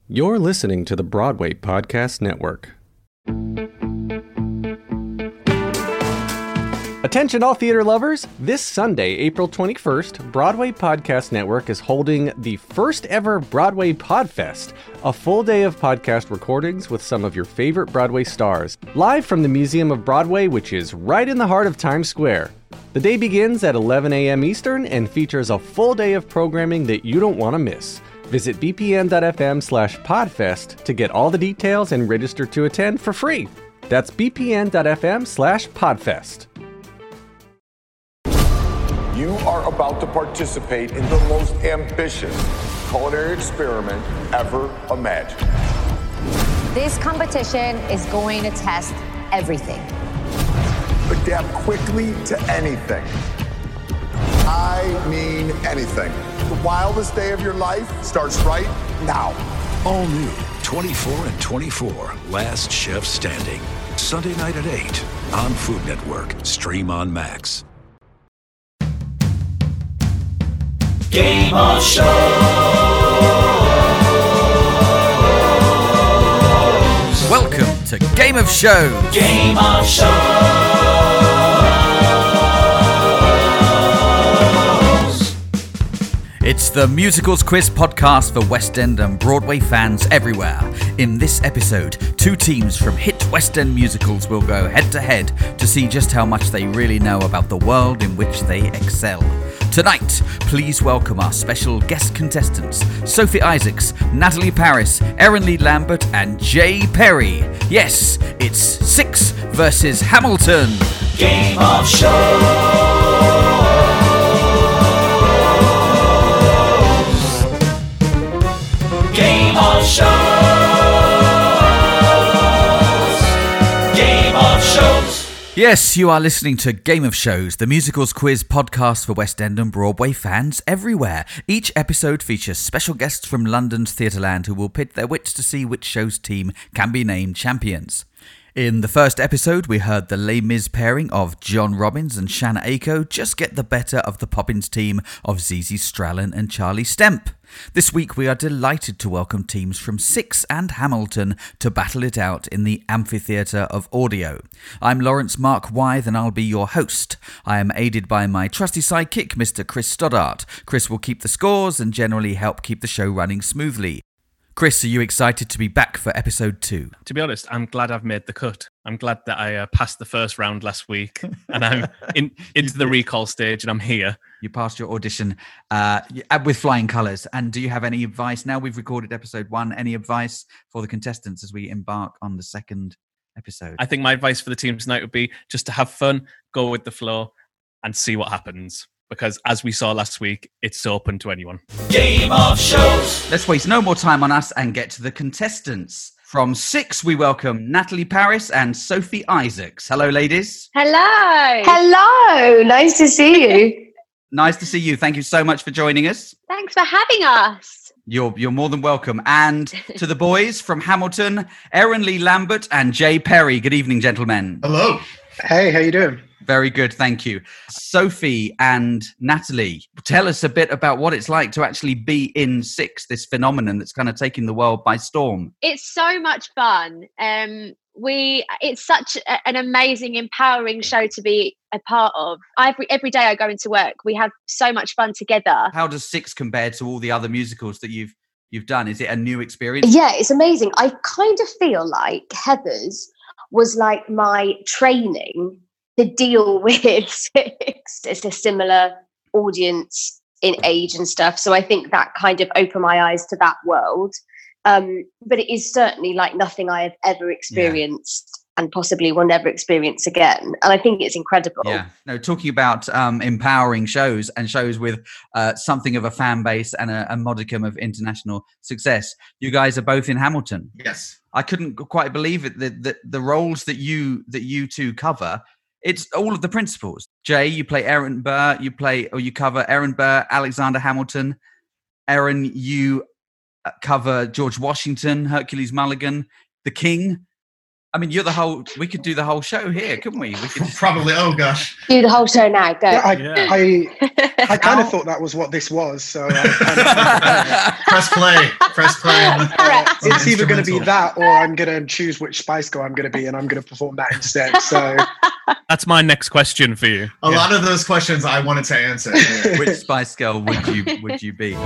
You're listening to the Broadway Podcast Network. Attention all theater lovers! This Sunday, April 21st, Broadway Podcast Network is holding the first ever Broadway Podfest, a full day of podcast recordings with some of your favorite Broadway stars, live from the Museum of Broadway, which is right in the heart of Times Square. The day begins at 11 a.m. Eastern and features a full day of programming that you don't want to miss. Visit bpn.fm/podfest to get all the details and register to attend for free. That's bpn.fm/podfest. You are about to participate in the most ambitious culinary experiment ever imagined. This competition is going to test everything. Adapt quickly to anything. I mean anything. The wildest day of your life starts right now. All new 24 and 24, Last Chef Standing. Sunday night at 8 on Food Network. Stream on Max. Game of Shows. Welcome to Game of Shows. Game of Shows. It's the Musicals Quiz podcast for West End and Broadway fans everywhere. In this episode, two teams from hit West End musicals will go head-to-head to see just how much they really know about the world in which they excel. Tonight, please welcome our special guest contestants, Sophie Isaacs, Natalie Paris, Erin Lee Lambert, and Jay Perry. Yes, it's Six versus Hamilton. Game of Shows. Game of Shows. Game of Shows. Yes, you are listening to Game of Shows, the musicals quiz podcast for West End and Broadway fans everywhere. Each episode features special guests from London's Theatreland who will pit their wits to see which show's team can be named champions. In the first episode, we heard the Les Mis pairing of John Robbins and Shanna Aiko just get the better of the Poppins team of Zizi Stralin and Charlie Stemp. This week, we are delighted to welcome teams from Six and Hamilton to battle it out in the amphitheatre of audio. I'm Lawrence Mark Wythe and I'll be your host. I am aided by my trusty sidekick, Mr. Chris Stoddart. Chris will keep the scores and generally help keep the show running smoothly. Chris, are you excited to be back for episode 2? To be honest, I'm glad I've made the cut. I'm glad that I passed the first round last week and I'm into the recall stage and I'm here. You passed your audition with flying colours. And do you have any advice? Now we've recorded episode 1, any advice for the contestants as we embark on the second episode? I think my advice for the team tonight would be just to have fun, go with the flow and see what happens. Because as we saw last week, it's open to anyone. Game of Shows. Let's waste no more time on us and get to the contestants. From Six, we welcome Natalie Paris and Sophie Isaacs. Hello, ladies. Hello. Hello. Nice to see you. Nice to see you. Thank you so much for joining us. Thanks for having us. You're more than welcome. And to the boys from Hamilton, Erin Lee Lambert and Jay Perry. Good evening, gentlemen. Hello. Hey, how you doing? Very good, thank you. Sophie and Natalie, tell us a bit about what it's like to actually be in Six, this phenomenon that's kind of taking the world by storm. It's so much fun. It's such an amazing, empowering show to be a part of. Every day I go into work, we have so much fun together. How does Six compare to all the other musicals that you've done? Is it a new experience? Yeah, it's amazing. I kind of feel like Heathers was like my training to deal with Six. It's a similar audience in age and stuff. So I think that kind of opened my eyes to that world. But it is certainly like nothing I have ever experienced and possibly will never experience again. And I think it's incredible. Yeah. No, talking about empowering shows and shows with something of a fan base and a modicum of international success. You guys are both in Hamilton. Yes. I couldn't quite believe it. The roles that you two cover, it's all of the principals. Jay, you play Aaron Burr. You cover Aaron Burr, Alexander Hamilton. Erin, you cover George Washington, Hercules Mulligan, the King. I mean, we could do the whole show here, couldn't we? We could probably. Oh gosh. Do the whole show now. Go. Yeah, I kind of thought that was what this was. So press play. it's either going to be that or I'm going to choose which Spice Girl I'm going to be, and I'm going to perform that instead. So That's my next question for you. A lot of those questions I wanted to answer. Yeah. Which Spice Girl would you be?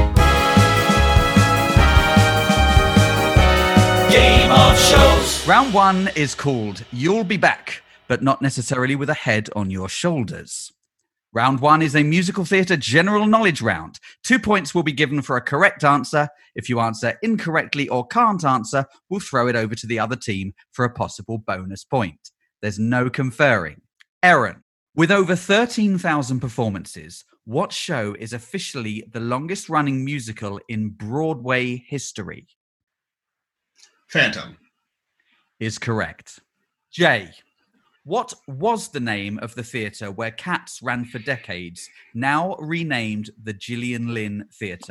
Game of shows. Round 1 is called You'll Be Back, but not necessarily with a head on your shoulders. Round 1 is a musical theatre general knowledge round. 2 points will be given for a correct answer. If you answer incorrectly or can't answer, we'll throw it over to the other team for a possible bonus point. There's no conferring. Erin, with over 13,000 performances, what show is officially the longest running musical in Broadway history? Phantom. Is correct. Jay, what was the name of the theatre where Cats ran for decades, now renamed the Gillian Lynne Theatre?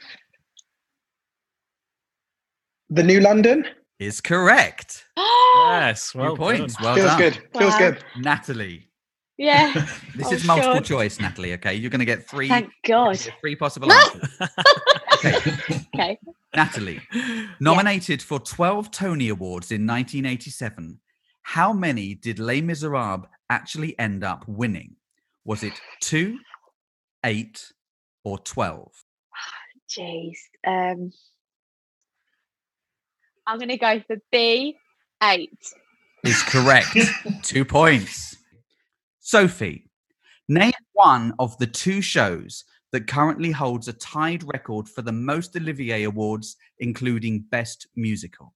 the New London is correct. Yes, well 2 points. done. Well feels done. good. Feels Wow. good. Natalie. Yeah. This Oh, is multiple God. choice, Natalie. Okay, you're going to get three. Thank God. Three possible answers. Okay, Okay. Natalie. Nominated for 12 Tony Awards in 1987, how many did Les Miserables actually end up winning? Was it 2, 8, or 12? Jeez. I'm going to go for B8. Is correct. 2 points. Sophie, name one of the two shows that currently holds a tied record for the most Olivier Awards, including Best Musical.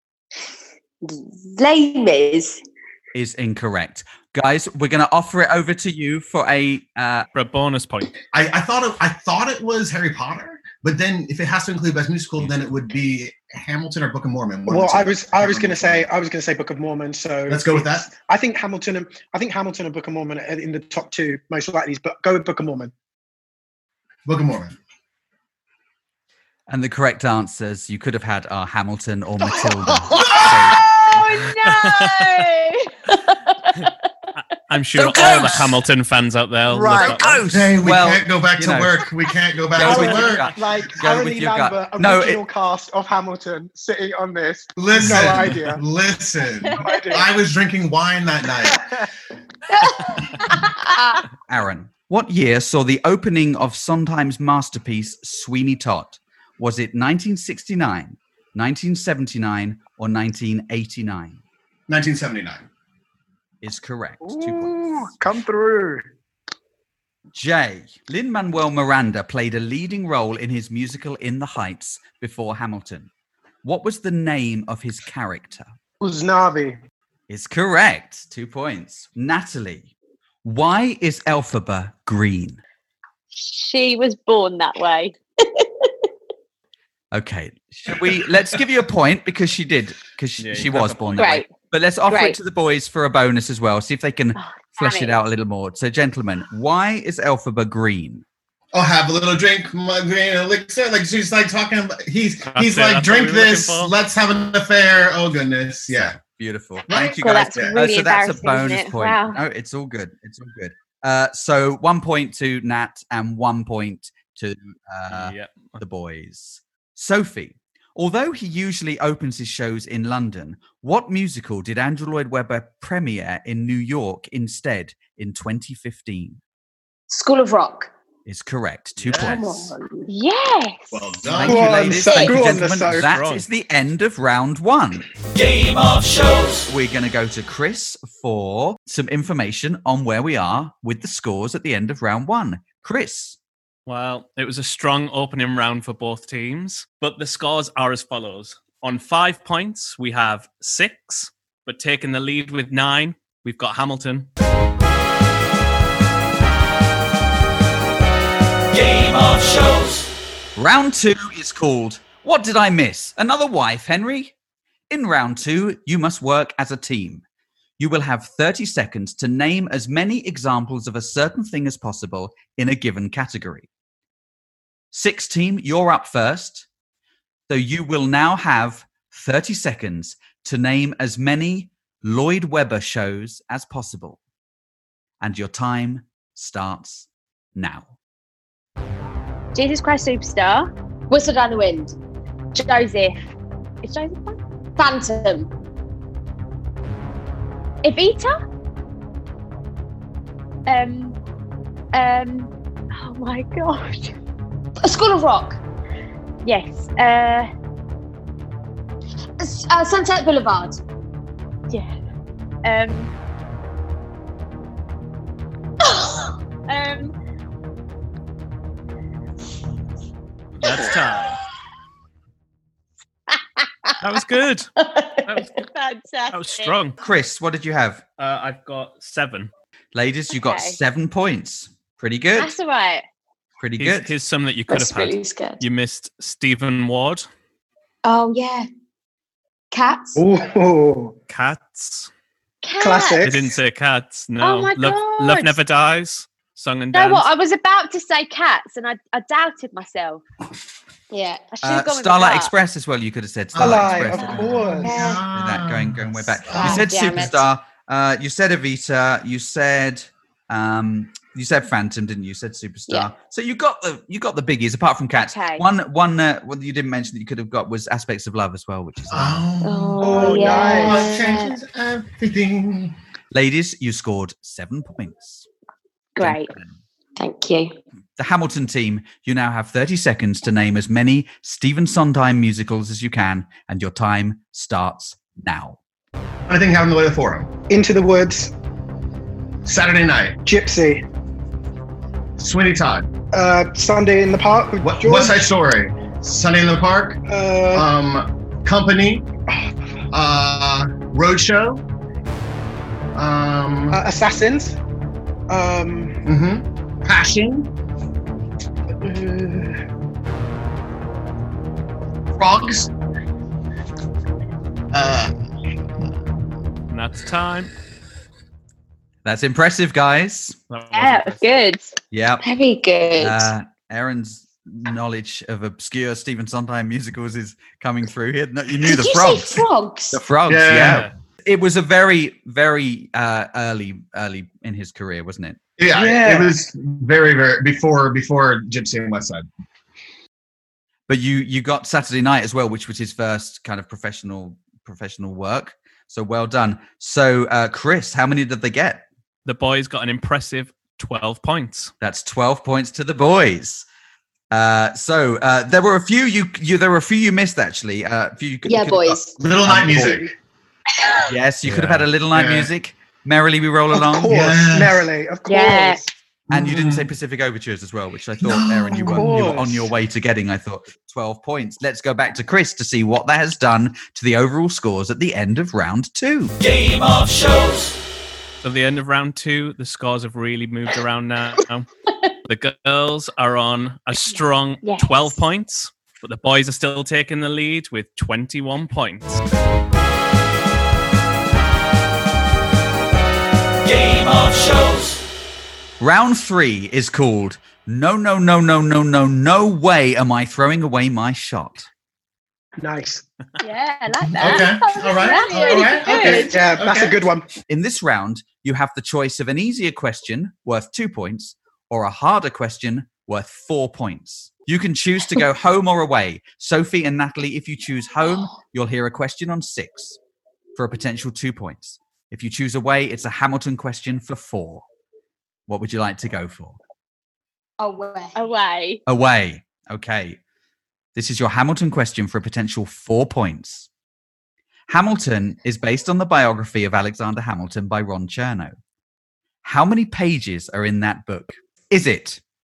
Les Mis. Is incorrect. Guys, we're going to offer it over to you for a bonus point. I thought it was Harry Potter, but then if it has to include Best Musical, then it would be Hamilton or Book of Mormon. Well, I was going to say Book of Mormon. So let's go with that. I think Hamilton and Book of Mormon are in the top two most likely, but go with Book of Mormon. Book of Mormon. And the correct answers you could have had are Hamilton or Matilda. Oh, no! I'm sure So all close! the Hamilton fans out there. Right. love that one. Hey, we Well, can't go back you to know. work. We can't go back Go to with your work. gut. Like Go Aaron with Lee your gut. Lambert, No, original cast of Hamilton, sitting on this. Listen, No idea. listen. No idea. I was drinking wine that night. Aaron, what year saw the opening of Sondheim's masterpiece Sweeney Todd? Was it 1969, 1979, or 1989? 1979. Is correct. 2 Ooh, points. come through. Jay, Lin-Manuel Miranda played a leading role in his musical In the Heights before Hamilton. What was the name of his character? Uznavi. Is correct. 2 points. Natalie, why is Elphaba green? She was born that way. Okay, let's give you a point because she did, because Yeah, she you got was the born point. that way. Great. But let's offer it Great. to the boys for a bonus as well. See if they can flesh damn it it. out a little more. So, gentlemen, why is Elphaba green? Oh, have a little drink, my green elixir. Like she's like talking about, he's That's like, it, that's what drink we were looking this, for. let's have an affair. Oh goodness, yeah. Beautiful. Thank you, Well, guys. that's really So that's a embarrassing, bonus isn't it? point. Wow. No, it's all good. It's all good. So 1 point to Nat and 1 point to Yep. the boys. Sophie, although he usually opens his shows in London, what musical did Andrew Lloyd Webber premiere in New York instead in 2015? School of Rock. Is correct. 2 Come points. on. Yes. Well Thank done. you, Go on, ladies. Soph. Thank you, Go on, gentlemen. Soph. That Wrong. is the end of round 1. Game of shows. We're going to go to Chris for some information on where we are with the scores at the end of round 1. Chris. Well, it was a strong opening round for both teams, but the scores are as follows. On 5 points, we have 6, but taking the lead with 9, we've got Hamilton. Game of shows. Round 2 is called What Did I Miss? Another wife, Henry? In round 2, you must work as a team. You will have 30 seconds to name as many examples of a certain thing as possible in a given category. 6 team, you're up first. So you will now have 30 seconds to name as many Lloyd Webber shows as possible. And your time starts now. Jesus Christ Superstar. Whistle Down the Wind. Joseph. Is Joseph one? Phantom. Evita? Oh my gosh. A School of Rock. Yes. Sunset Boulevard. Yeah. That's time. That was good. Fantastic. That was strong. Chris, what did you have? I've got 7. Ladies, you got Okay. 7 points. Pretty good. That's all right. Pretty Here's, good. here's some that you could That's have had. really scared. You missed Stephen Ward. Oh yeah. Cats. Oh, Cats. Cat. classic. They didn't say cats. No. Oh my Love God. Never Dies. Song and You know Dance. what? I was about to say cats, and I doubted myself. Yeah. I should have gone with Starlight cat. Express as well. You could have said Starlight Starlight, Express. of course. Yeah. That going way back. You Oh, said damn it. Superstar. You said Evita. You said Phantom, didn't you? You said Superstar. Yeah. So you got the biggies apart from Cats. Okay. One what you didn't mention that you could have got was Aspects of Love as well, which is Oh, nice. Love changes everything. ladies. You scored 7 points. Great. Thank you. The Hamilton team, you now have 30 seconds to name as many Stephen Sondheim musicals as you can, and your time starts now. Anything happened the way to the Forum? Into the Woods. Saturday Night. Gypsy. Sweeney Todd. Sunday in the Park with George. West Side Story. Sunday in the Park. Company. Roadshow. Assassins. Passion. Frogs. And that's time. That's impressive, guys. Yeah, it was good. Yeah. Very good. Aaron's knowledge of obscure Stephen Sondheim musicals is coming through here. No, you knew the Did you frogs. say frogs? The frogs, Yeah. yeah. It was a very, very early in his career, wasn't it? Yeah, it was very, very before Gypsy and West Side. But you got Saturday Night as well, which was his first kind of professional work. So well done. So Chris, how many did they get? The boys got an impressive 12 points. That's 12 points to the boys. So there were a few you missed actually. Boys. Little Night Music. Yes, you could have had a Little Night Music. Merrily We Roll Along. Of course, merrily, of course. Yeah. And you didn't say Pacific Overtures as well, which I thought, Aaron, you were on your way to getting, I thought, 12 points. Let's go back to Chris to see what that has done to the overall scores at the end of round 2. Game of Shows. So at the end of round 2, the scores have really moved around now. The girls are on a strong 12 points, but the boys are still taking the lead with 21 points. Game of Shows. Round 3 is called No Way Am I Throwing Away My Shot. Nice. Yeah, I like that. Okay. All right. That's All really right. good. Okay. Yeah, that's a good one. In this round, you have the choice of an easier question worth 2 points or a harder question worth 4 points. You can choose to go home or away. Sophie and Natalie, if you choose home, you'll hear a question on 6 for a potential 2 points. If you choose away, it's a Hamilton question for 4. What would you like to go for? Away. Away. Okay. This is your Hamilton question for a potential 4 points. Hamilton is based on the biography of Alexander Hamilton by Ron Chernow. How many pages are in that book? Is it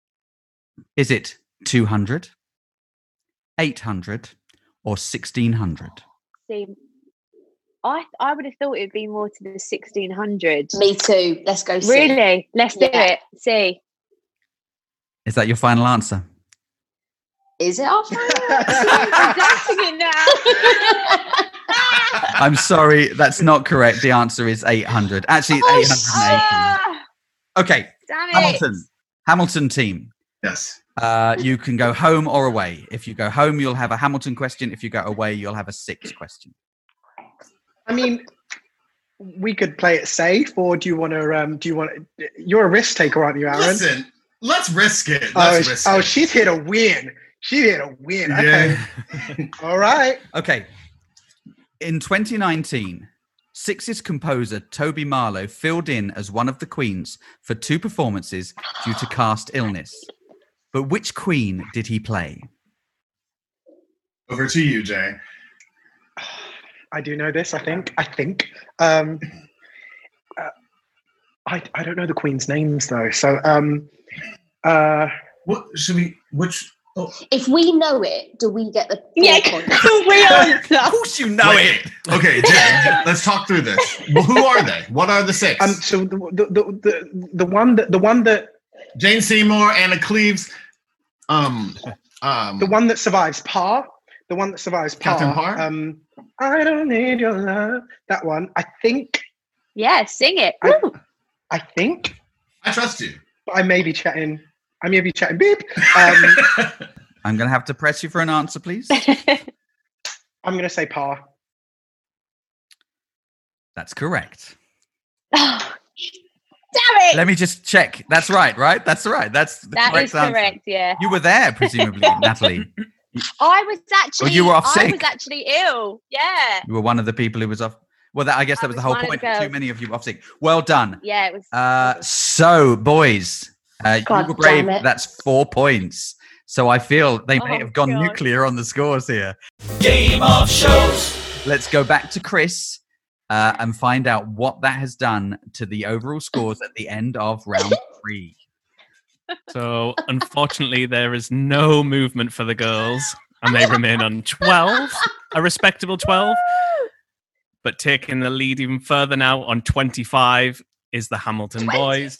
200, 800, or 1600? See, I would have thought it'd be more to the 1600. Me too. Let's go see. Really? Let's do it. See. Is that your final answer? Is it our I'm doubting it now. I'm sorry, that's not correct. The answer is 800. Actually, it's 880. Okay, Damn it. Hamilton team. Yes. You can go home or away. If you go home, you'll have a Hamilton question. If you go away, you'll have a 6 question. I mean, we could play it safe, or do you want to? You're a risk taker, aren't you, Aaron? Listen, let's risk it. Let's risk it. She's here to win. She's here to win. Okay. Yeah. All right. Okay. In 2019, Six's composer Toby Marlowe filled in as one of the queens for 2 performances due to cast illness. But which queen did he play? Over to you, Jay. I do know this, I think. I don't know the queen's names, though. So, what should we... Which... Oh. If we know it, do we get the point? We all Of course you know it. Okay, Jay, let's talk through this. Well, who are they? What are the 6? So the one that Jane Seymour, Anna Cleves, the one that survives Parr. The one that survives Parr. Catherine Parr? I don't need your love. That one. I think. Yeah, sing it. I think. I trust you. But I may be chatting. Beep. I'm going to have to press you for an answer, please. I'm going to say Parr. That's correct. Damn it! Let me just check. That's right? That's right. That's the correct answer. Correct, yeah. You were there, presumably, Natalie. I was actually... you were off sick. I was actually ill, yeah. You were one of the people who was off... Well, I guess that was the whole point. Too many of you off sick. Well done. Yeah, it was... So, boys... you were brave. That's 4 points. So I feel they may have gone nuclear on the scores here. Game of Shows. Let's go back to Chris and find out what that has done to the overall scores at the end of round 3. So, unfortunately, there is no movement for the girls, and they remain on 12, a respectable 12. But taking the lead even further now on 25 is the Hamilton boys.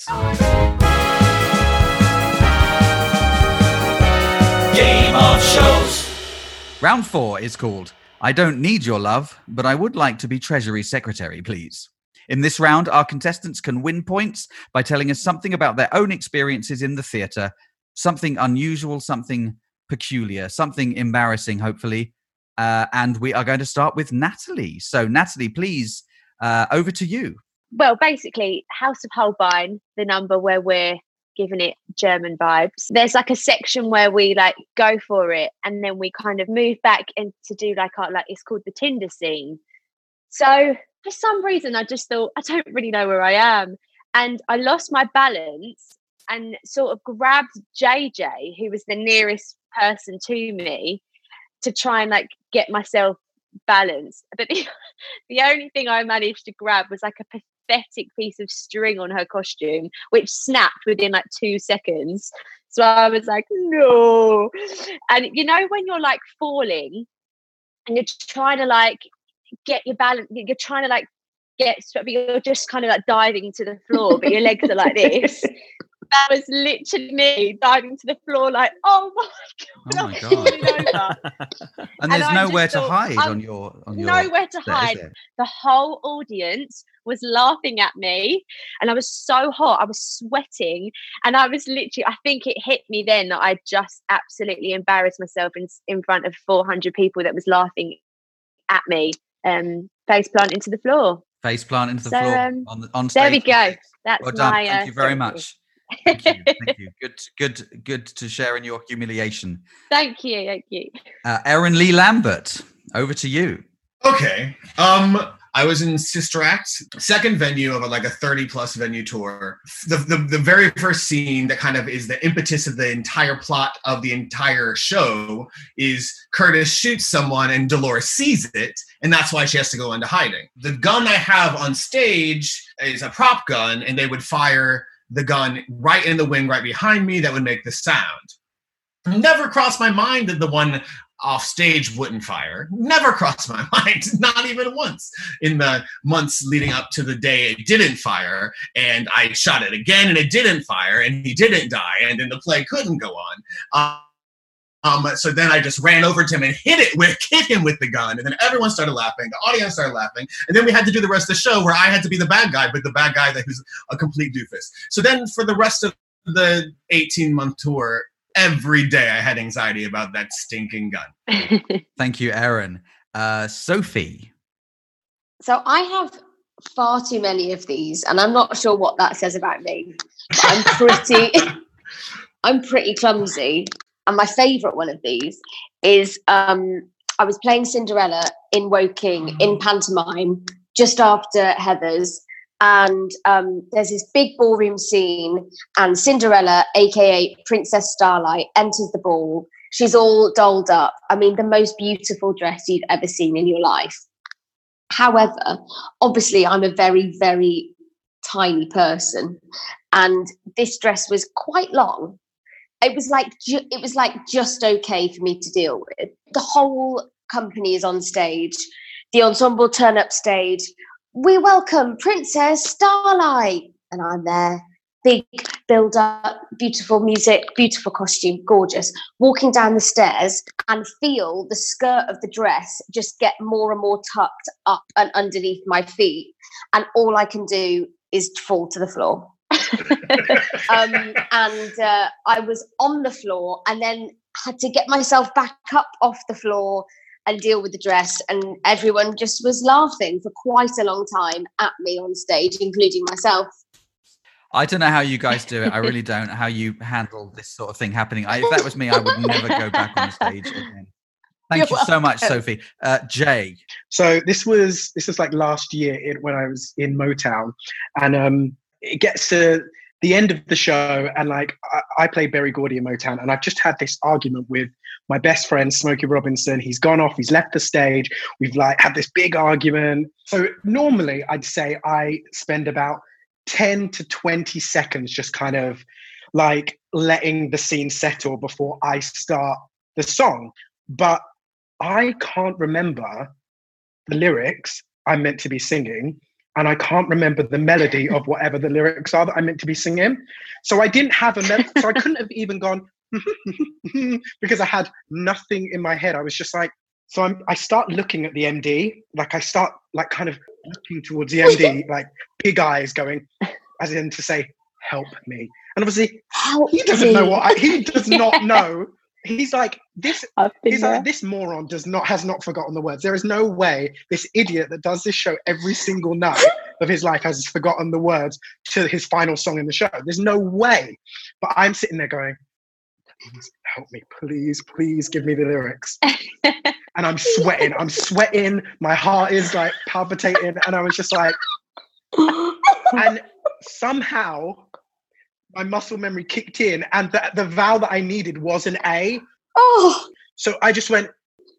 Game of Shows. Round 4 is called I Don't Need Your Love, but I Would Like to Be Treasury Secretary, Please. In this round, our contestants can win points by telling us something about their own experiences in the theatre, something unusual, something peculiar, something embarrassing, hopefully. And we are going to start with Natalie. So, Natalie, please, over to you. Well, basically, House of Holbein, the number where we're giving it German vibes. There's like a section where we like go for it, and then we kind of move back and to do like our it's called the Tinder scene. So for some reason, I just thought, I don't really know where I am, and I lost my balance and sort of grabbed JJ, who was the nearest person to me, to try and like get myself balanced. But the only thing I managed to grab was like a pathetic piece of string on her costume, which snapped within like 2 seconds. So I was like, no. And you know, when you're like falling and you're trying to like get your balance, you're trying to like but you're just kind of like diving to the floor, but your legs are like this. That was literally me diving to the floor, like, oh my god! And there's nowhere to hide on your nowhere to hide. The whole audience was laughing at me, and I was so hot. I was sweating, and I was literally. I think it hit me then that I just absolutely embarrassed myself in front of 400 people that was laughing at me. Face plant into the floor. Face plant into the floor on stage. There we go. That's well done. my. Thank you very much. Thank you. Good to share in your humiliation. Thank you. Erin Lee Lambert, over to you. Okay. I was in Sister Act, second venue of a 30+ venue tour. The very first scene that kind of is the impetus of the entire plot of the entire show is Curtis shoots someone and Dolores sees it, and that's why she has to go into hiding. The gun I have on stage is a prop gun, and they would fire the gun right in the wing right behind me that would make the sound. Never crossed my mind that the one off stage wouldn't fire. Never crossed my mind, not even once in the months leading up to the day it didn't fire. And I shot it again and it didn't fire and he didn't die and then the play couldn't go on. So then I just ran over to him and hit him with the gun, and then everyone started laughing. The audience started laughing, and then we had to do the rest of the show where I had to be the bad guy, but the bad guy that who's a complete doofus. So then for the rest of the 18-month tour, every day I had anxiety about that stinking gun. Thank you, Erin. Sophie. So I have far too many of these, and I'm not sure what that says about me. I'm pretty clumsy. And my favourite one of these is I was playing Cinderella in Woking in pantomime just after Heathers. And there's this big ballroom scene, and Cinderella, aka Princess Starlight, enters the ball. She's all dolled up. I mean, the most beautiful dress you've ever seen in your life. However, obviously, I'm a very, very tiny person, and this dress was quite long. It was like just okay for me to deal with. The whole company is on stage. The ensemble turn up stage. We welcome Princess Starlight. And I'm there. Big build up, beautiful music, beautiful costume, gorgeous. Walking down the stairs and feel the skirt of the dress just get more and more tucked up and underneath my feet. And all I can do is fall to the floor. I was on the floor and then had to get myself back up off the floor and deal with the dress, and everyone just was laughing for quite a long time at me on stage, including myself. I don't know how you guys do it. I really don't. How you handle this sort of thing happening. If that was me, I would never go back on stage again. Thank you so much, Sophie. Jay. So this was like last year when I was in Motown, and it gets to the end of the show, and like I play Berry Gordy in Motown, and I've just had this argument with my best friend Smokey Robinson. He's gone off, he's left the stage. We've like had this big argument. So normally I'd say I spend about 10 to 20 seconds just kind of like letting the scene settle before I start the song. But I can't remember the lyrics I'm meant to be singing, and I can't remember the melody of whatever the lyrics are that I'm meant to be singing. So I didn't have a melody, so I couldn't have even gone because I had nothing in my head. I was just like, I start looking at the MD, like I start like kind of looking towards the MD, like big eyes going, as in to say, help me. And obviously he doesn't know he does not know. He's like, this moron has not forgotten the words. There is no way this idiot that does this show every single night of his life has forgotten the words to his final song in the show. There's no way. But I'm sitting there going, please help me, please give me the lyrics. And I'm sweating, my heart is like palpitating, and I was just like, and somehow my muscle memory kicked in, and the vowel that I needed was an A. Oh. So I just went,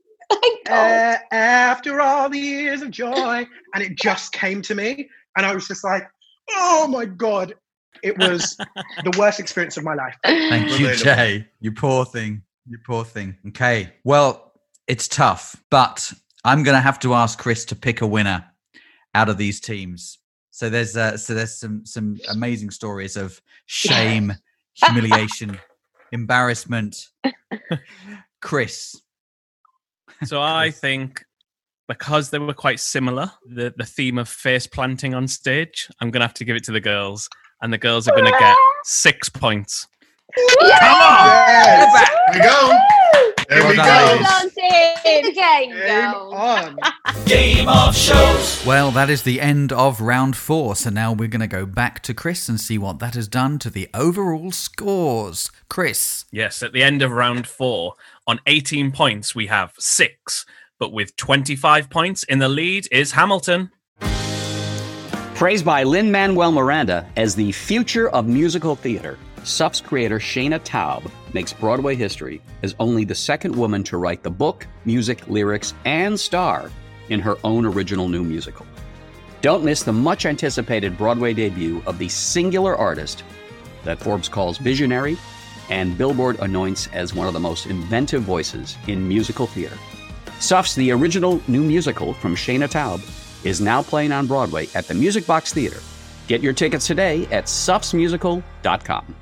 after all the years of joy, and it just came to me, and I was just like, oh my God. It was the worst experience of my life. Thank you, Jay. You poor thing. Okay. Well, it's tough, but I'm going to have to ask Chris to pick a winner out of these teams. So there's some amazing stories of shame, humiliation, embarrassment. Chris. So I think because they were quite similar, the theme of face planting on stage, I'm going to have to give it to the girls. And the girls are going to get 6 points. Yes! Come on! Yes! There we go. There we go. Game on. Game of Shows. Well, that is the end of round 4. So now we're going to go back to Chris and see what that has done to the overall scores. Chris. Yes, at the end of round 4, on 18 points, we have 6. But with 25 points in the lead is Hamilton. Praised by Lin-Manuel Miranda as the future of musical theater, SUF's creator Shayna Taub makes Broadway history as only the second woman to write the book, music, lyrics, and star in her own original new musical. Don't miss the much-anticipated Broadway debut of the singular artist that Forbes calls visionary and Billboard anoints as one of the most inventive voices in musical theater. SUF's The Original New Musical from Shayna Taub is now playing on Broadway at the Music Box Theater. Get your tickets today at sufsmusical.com.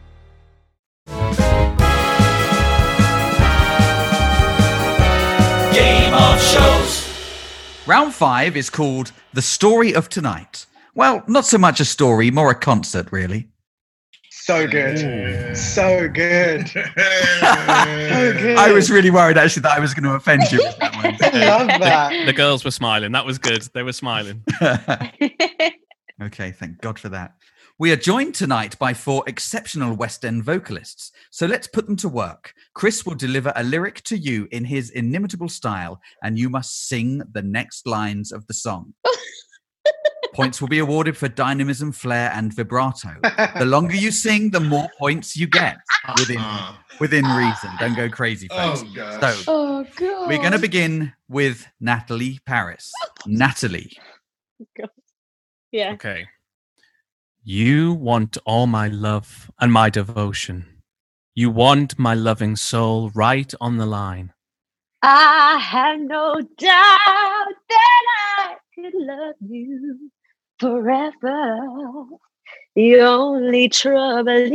Game of Shows. Round 5 is called The Story of Tonight. Well, not so much a story, more a concert, really. So good. So good. So good. I was really worried, actually, that I was going to offend you with that one. I love that. The girls were smiling. That was good. They were smiling. Okay, thank God for that. We are joined tonight by 4 exceptional West End vocalists, so let's put them to work. Chris will deliver a lyric to you in his inimitable style, and you must sing the next lines of the song. Points will be awarded for dynamism, flair, and vibrato. The longer you sing, the more points you get within reason. Don't go crazy, folks. Oh, gosh. So, we're going to begin with Natalie Paris. Natalie. Yeah. Okay. You want all my love and my devotion. You want my loving soul right on the line. I have no doubt that I could love you forever. The only trouble is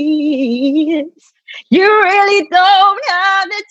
you really don't have the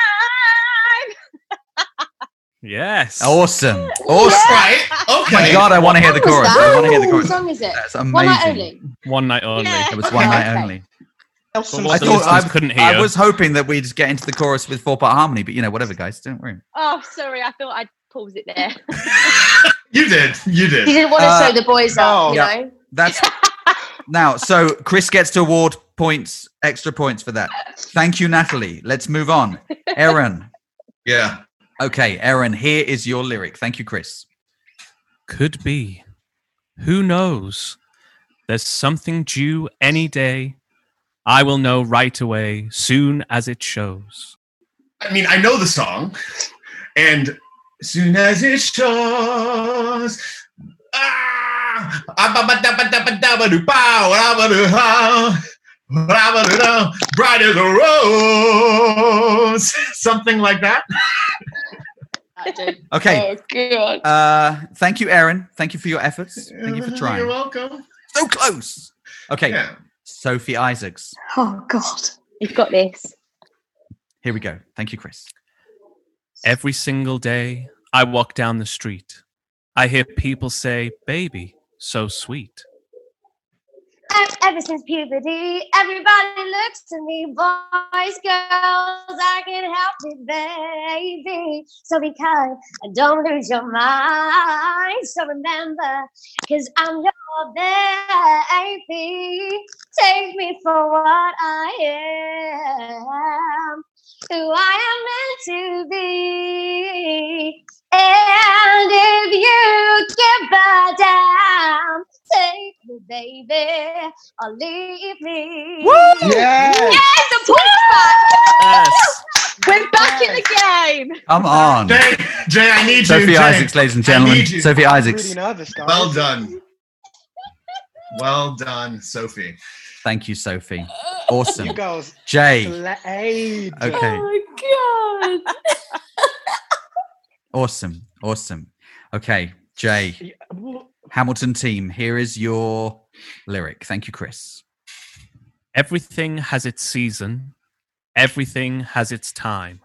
time. Yes. Awesome. Yeah. Right. Okay. Oh my God, I want to hear the chorus. I want to hear the chorus. What song is it? That's One Night amazing. Only. One night only. Yeah. It was One Night Only. But I the thought listeners couldn't hear. I was hoping that we'd get into the chorus with 4-part harmony, but whatever, guys, don't worry. Oh, sorry. I thought I'd pause it there. You did. You didn't want to show the boys up, you know? That's now. So Chris gets to award points, extra points for that. Thank you, Natalie. Let's move on. Aaron. Yeah. Okay, Aaron. Here is your lyric. Thank you, Chris. Could be. Who knows? There's something due any day. I will know right away, soon as it shows. I mean, I know the song, and soon as it shows, bright as a rose, something like that. Okay. Oh, God. Thank you, Aaron. Thank you for your efforts. Thank you for trying. You're welcome. So close. Okay. Yeah. Sophie Isaacs. Oh, God. You've got this. Here we go. Thank you, Chris. Every single day, I walk down the street. I hear people say, baby, so sweet. Ever since puberty, everybody looks to me, boys, girls, I can't help it, baby. So be kind and don't lose your mind. So remember, 'cause I'm your baby. Take me for what I am, who I am meant to be. And if you give a damn, take me, baby, or leave me. Woo! Yes! Yes, the point's back! Yes. We're back in the game. Come on. Jay, I need you. Sophie Jay. Isaacs, ladies and I gentlemen. need you. Sophie Isaacs. Really nervous, guys. Well done. Well done, Sophie. Thank you, Sophie. Awesome. You girls. Jay. Slayed. Okay. Oh, my God. Awesome. Okay, Jay. Hamilton team, here is your lyric. Thank you, Chris. Everything has its season. Everything has its time.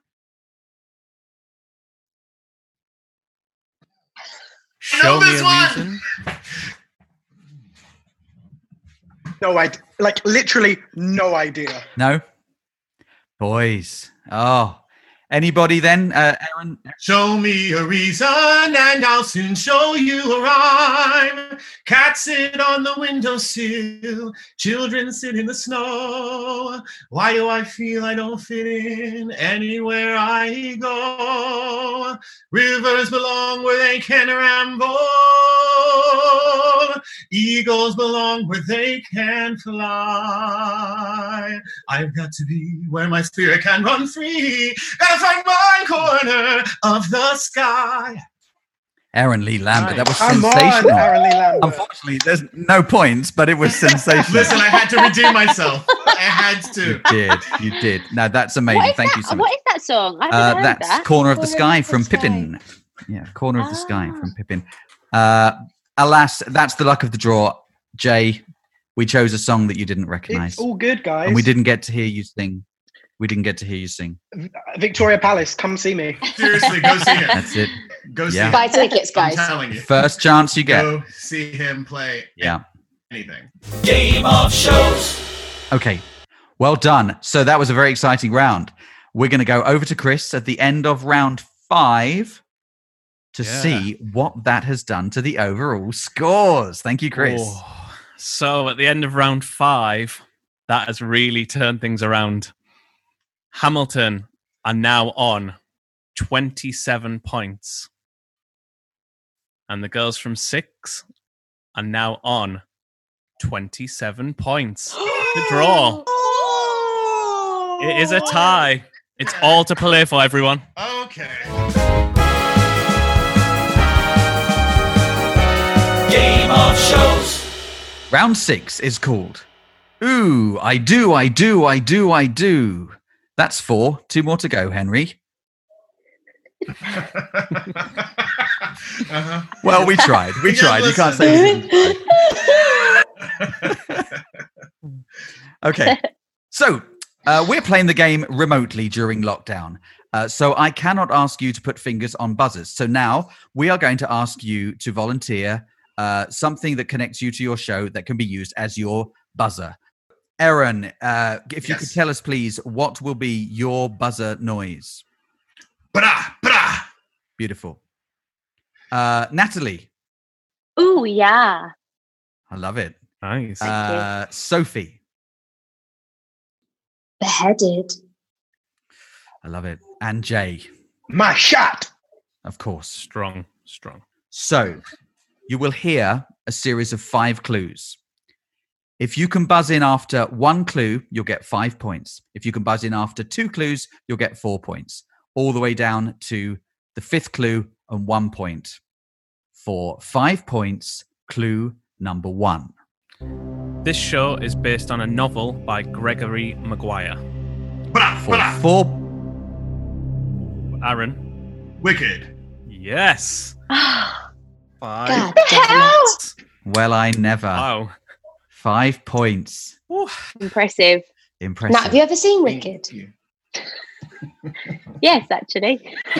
Show me a reason. No idea. Like, literally no idea. No? Boys. Oh. Anybody then? Aaron? Show me a reason and I'll soon show you a rhyme. Cats sit on the windowsill, children sit in the snow. Why do I feel I don't fit in anywhere I go? Rivers belong where they can ramble. Eagles belong where they can fly. I've got to be where my spirit can run free. Gotta find my corner of the sky. Aaron Lee Lambert. That was Come on, sensational. Aaron Lee Lambert. Unfortunately, there's no points, but it was sensational. Listen, I had to redeem myself. I had to. You did. No, that's amazing. Thank you so much. What is that song? I haven't heard That's that. Corner of the Sky from Pippin. Yeah, Corner of the Sky from Pippin. Alas, that's the luck of the draw. Jay, we chose a song that you didn't recognize. It's all good, guys. And we didn't get to hear you sing. Victoria Palace, come see me. Seriously, go see him. That's it. Go see Yeah. him. Buy tickets, guys. I'm telling you. First chance you get. Go see him play Yeah. anything. Game of Shows. Okay. Well done. So that was a very exciting round. We're going to go over to Chris at the end of round 5 to see what that has done to the overall scores. Thank you, Chris. Oh, So at the end of round 5, that has really turned things around. Hamilton are now on 27 points. And the girls from 6 are now on 27 points. The draw. It is a tie. It's all to play for, everyone. Okay. Game of Shows. Round 6 is called Ooh, I Do, I Do, I Do, I Do. That's 4. 2 more to go, Henry. Well, we tried. We tried. You can't say anything. Okay. So, we're playing the game remotely during lockdown. So I cannot ask you to put fingers on buzzers. So now we are going to ask you to volunteer something that connects you to your show that can be used as your buzzer. Aaron, if you could tell us, please, what will be your buzzer noise? Bra, bra. Beautiful. Natalie. Ooh, yeah. I love it. Nice. Sophie. Beheaded. I love it. And Jay. My shot. Of course. Strong. So you will hear a series of 5 clues. If you can buzz in after 1 clue, you'll get 5 points. If you can buzz in after 2 clues, you'll get 4 points. All the way down to the 5th clue and 1 point. For 5 points, clue number 1. This show is based on a novel by Gregory Maguire. For 4... Aaron. Wicked. Yes. 5 God points. Well, I never. Wow. 5 points. Impressive. Impressive. Nat, have you ever seen Wicked? Yes, actually.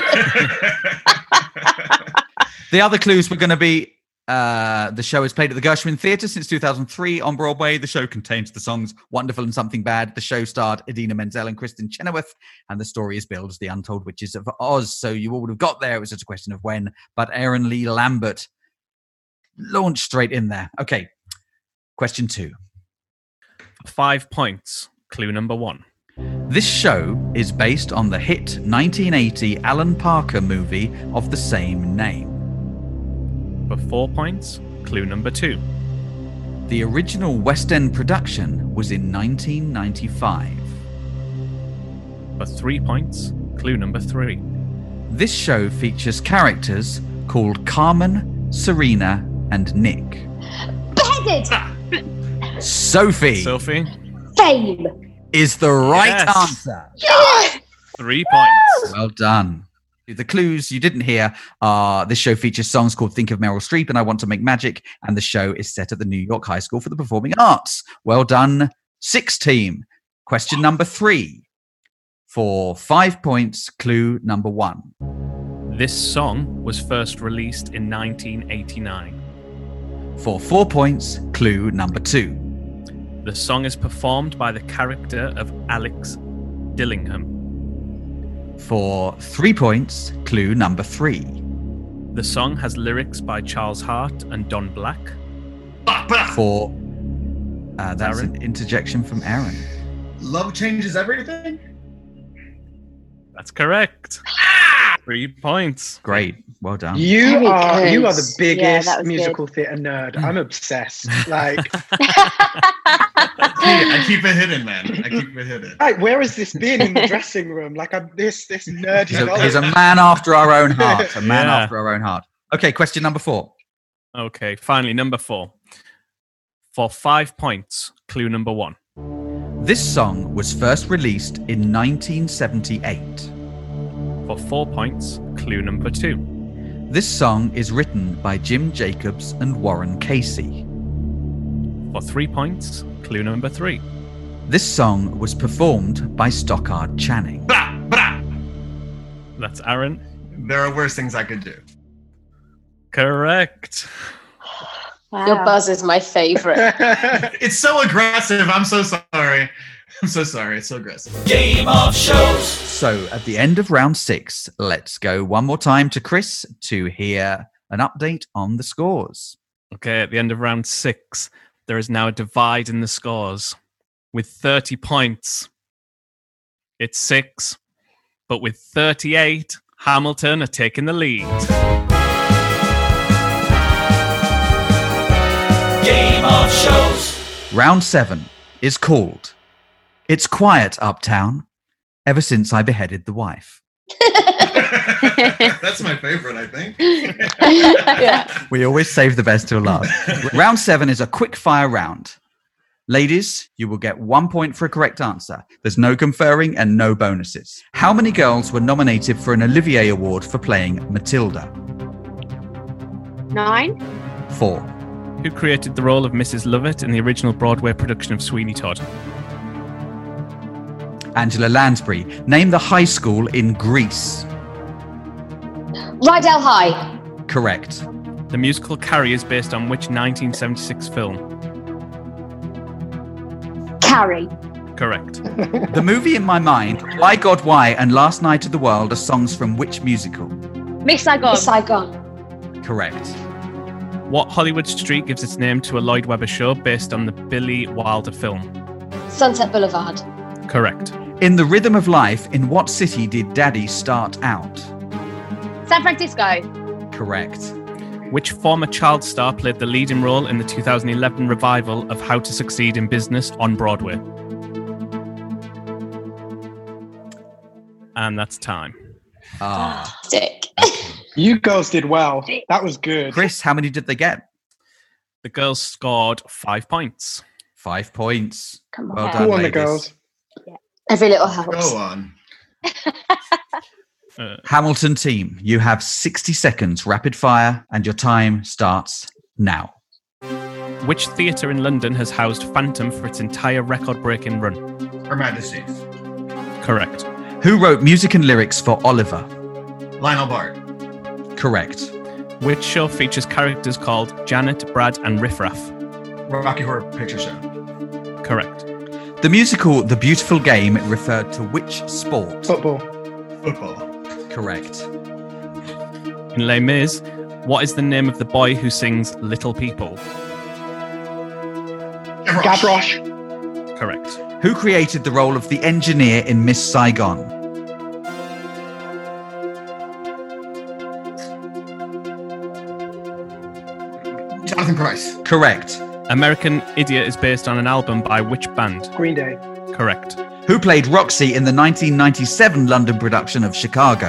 The other clues were going to be the show is played at the Gershwin Theatre since 2003 on Broadway. The show contains the songs Wonderful and Something Bad. The show starred Idina Menzel and Kristen Chenoweth, and the story is billed as The Untold Witches of Oz. So you all would have got there. It was just a question of when. But Aaron Lee Lambert launched straight in there. Okay. Question 2. 5 points. Clue number 1. This show is based on the hit 1980 Alan Parker movie of the same name. For 4 points, clue number 2. The original West End production was in 1995. For 3 points, clue number 3. This show features characters called Carmen, Serena, and Nick. Beheaded. Sophie Fame. is the right Yes. answer. Yeah. 3 points. Well done. The clues you didn't hear are this show features songs called Think of Meryl Streep and I Want to Make Magic, and the show is set at the New York High School for the Performing Arts. Well done, 6 team. Question number 3. For 5 points, clue number 1. This song was first released in 1989. For 4 points, clue number 2. The song is performed by the character of Alex Dillingham. For 3 points, clue number 3. The song has lyrics by Charles Hart and Don Black. For that's an interjection from Aaron. Love changes everything. That's correct. 3 points. Great. Well done. You are the Yeah, biggest that was musical theatre nerd. I'm obsessed. Like, I keep it hidden, man. I keep it hidden. like, where has this been in the dressing room? Like, I'm this nerdy. He's a man after our own heart. A man Yeah. after our own heart. Okay, question number 4. Okay, finally, number 4. For 5 points, clue number 1. This song was first released in 1978. For 4 points, clue number 2. This song is written by Jim Jacobs and Warren Casey. For 3 points, clue number 3. This song was performed by Stockard Channing. Blah, blah. That's Aaron. There are worse things I could do. Correct. Wow. Your buzz is my favourite. It's so aggressive. I'm so sorry. I'm so sorry. It's so aggressive. Game of Shows. So at the end of round 6, let's go one more time to Chris to hear an update on the scores. Okay, at the end of round 6, there is now a divide in the scores. With 30 points, it's 6. But with 38, Hamilton are taking the lead. Game of Shows. Round 7 is called It's Quiet Uptown Ever Since I Beheaded the Wife. That's my favorite, I think. Yeah. We always save the best till last. Round 7 is a quick fire round. Ladies, you will get 1 point for a correct answer. There's no conferring and no bonuses. How many girls were nominated for an Olivier Award for playing Matilda? 9. 4. Who created the role of Mrs. Lovett in the original Broadway production of Sweeney Todd? Angela Lansbury. Name the high school in Greece. Rydell High. Correct. The musical Carrie is based on which 1976 film? Carrie. Correct. The movie in my mind, Why God Why and Last Night of the World are songs from which musical? Miss Saigon. Miss Saigon. Correct. What Hollywood street gives its name to a Lloyd Webber show based on the Billy Wilder film? Sunset Boulevard. Correct. In The Rhythm of Life, in what city did Daddy start out? San Francisco. Correct. Which former child star played the leading role in the 2011 revival of How to Succeed in Business on Broadway? And that's time. Stick. You girls did well. That was good. Chris, how many did they get? The girls scored 5 points. 5 points. Come on. Well Yeah. done, Who won the ladies. girls? Every little helps. Go on. Hamilton team, you have 60 seconds rapid fire and your time starts now. Which theatre in London has housed Phantom for its entire record-breaking run? Her Majesty's. Correct. Who wrote music and lyrics for Oliver? Lionel Bart. Correct. Which show features characters called Janet, Brad, and Riff Raff? Rocky Horror Picture Show. Correct. The musical The Beautiful Game referred to which sport? Football. Football. Correct. In Les Mis, what is the name of the boy who sings Little People? Gavroche. Correct. Who created the role of the engineer in Miss Saigon? Jonathan Pryce. Correct. American Idiot is based on an album by which band? Green Day. Correct. Who played Roxy in the 1997 London production of Chicago?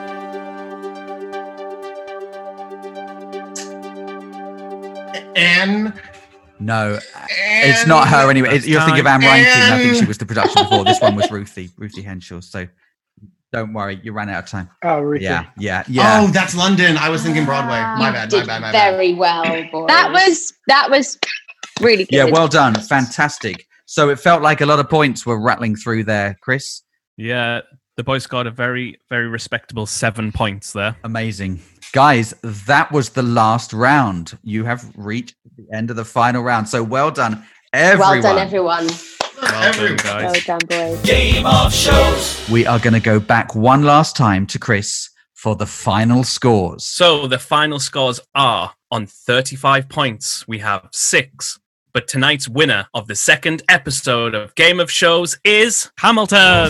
Anne. No, it's not her anyway. You're thinking of Anne Reinking. I think she was the production before. This one was Ruthie Henshaw. So don't worry, you ran out of time. Oh, Ruthie. Yeah. Oh, that's London. I was thinking Broadway. My bad. Did very well, boys. That was really good. Yeah, well done. Fantastic. So it felt like a lot of points were rattling through there, Chris. Yeah, the boys scored a very, very respectable 7 points there. Amazing. Guys, that was the last round. You have reached the end of the final round. So well done, everyone. Well done, everyone. Well done, guys. Well done, boys. Game of Shows. We are going to go back one last time to Chris for the final scores. So the final scores are on 35 points. We have 6. But tonight's winner of the second episode of Game of Shows is Hamilton.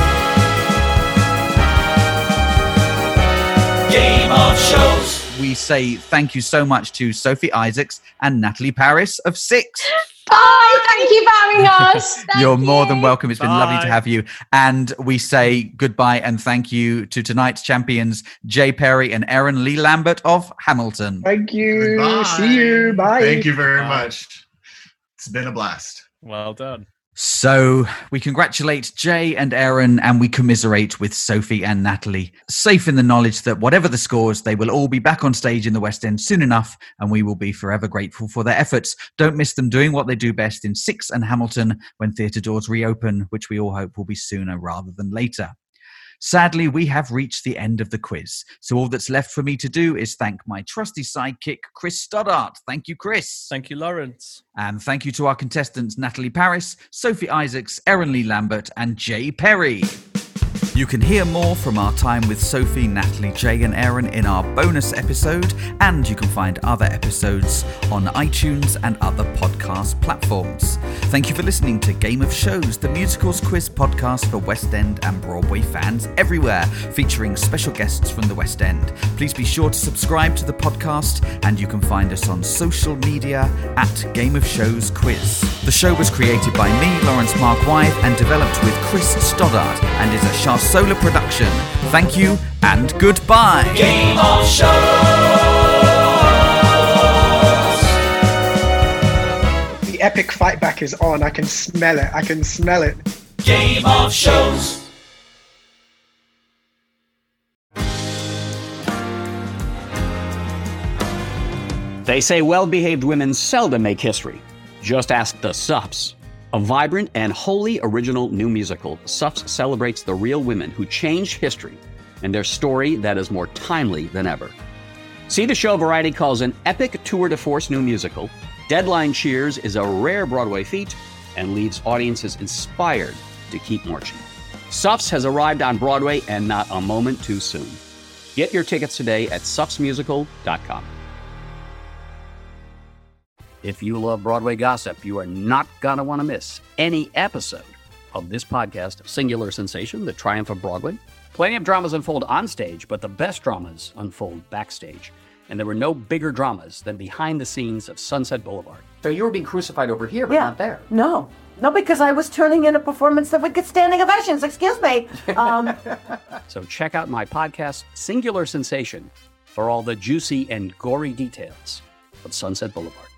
Game of Shows. We say thank you so much to Sophie Isaacs and Natalie Paris of 6. Bye. Thank you for having us. You're more than welcome. It's been lovely Bye. to have you. And we say goodbye and thank you to tonight's champions, Jay Perry and Erin Lee Lambert of Hamilton. Thank you. Goodbye. See you. Bye. Thank you very much. It's been a blast. Well done. So we congratulate Jay and Erin and we commiserate with Sophie and Natalie, safe in the knowledge that whatever the scores, they will all be back on stage in the West End soon enough, and we will be forever grateful for their efforts. Don't miss them doing what they do best in Six and Hamilton when theatre doors reopen, which we all hope will be sooner rather than later. Sadly, we have reached the end of the quiz, so all that's left for me to do is thank my trusty sidekick, Chris Stoddart. Thank you, Chris. Thank you, Lawrence. And thank you to our contestants, Natalie Paris, Sophie Isaacs, Erin Lee Lambert, and Jay Perry. You can hear more from our time with Sophie, Natalie, Jay and Aaron in our bonus episode, and you can find other episodes on iTunes and other podcast platforms. Thank you for listening to Game of Shows, the musicals quiz podcast for West End and Broadway fans everywhere, featuring special guests from the West End. Please be sure to subscribe to the podcast, and you can find us on social media at Game of Shows Quiz. The show was created by me, Lawrence Mark Wythe, and developed with Chris Stoddart, and is a Sharsola production. Thank you and goodbye. Game of Shows. The epic fight back is on. I can smell it. I can smell it. Game of Shows. They say well-behaved women seldom make history. Just ask the Suffs. A vibrant and wholly original new musical, Suffs celebrates the real women who changed history and their story that is more timely than ever. See the show Variety calls an epic tour de force new musical. Deadline cheers is a rare Broadway feat and leaves audiences inspired to keep marching. Suffs has arrived on Broadway and not a moment too soon. Get your tickets today at suffsmusical.com. If you love Broadway gossip, you are not going to want to miss any episode of this podcast, Singular Sensation, The Triumph of Broadway. Plenty of dramas unfold on stage, but the best dramas unfold backstage. And there were no bigger dramas than behind the scenes of Sunset Boulevard. So you were being crucified over here, but not there. No, because I was turning in a performance that would get standing ovations. Excuse me. So check out my podcast, Singular Sensation, for all the juicy and gory details of Sunset Boulevard.